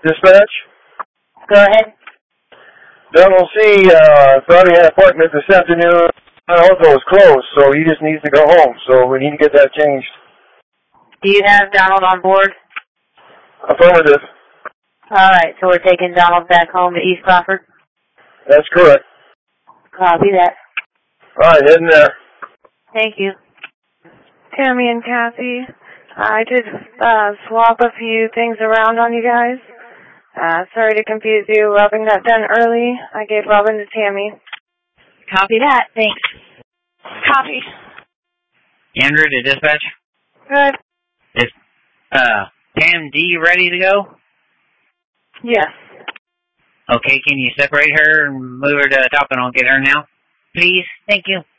Dispatch? Go ahead. Donald C. Thought he had an appointment this afternoon. Also is closed, so he just needs to go home. So we need to get that changed. Do you have Donald on board? Affirmative. All right, so we're taking Donald back home to East Crawford? That's correct. Copy that. All right, heading there. Thank you. Tammy and Kathy, I did swap a few things around on you guys. Sorry to confuse you. Robin got done early. I gave Robin to Tammy. Copy that. Thanks. Copy. Andrew to dispatch. Good. Is Pam D ready to go? Yes. Okay, can you separate her and move her to the top and I'll get her now? Please? Thank you.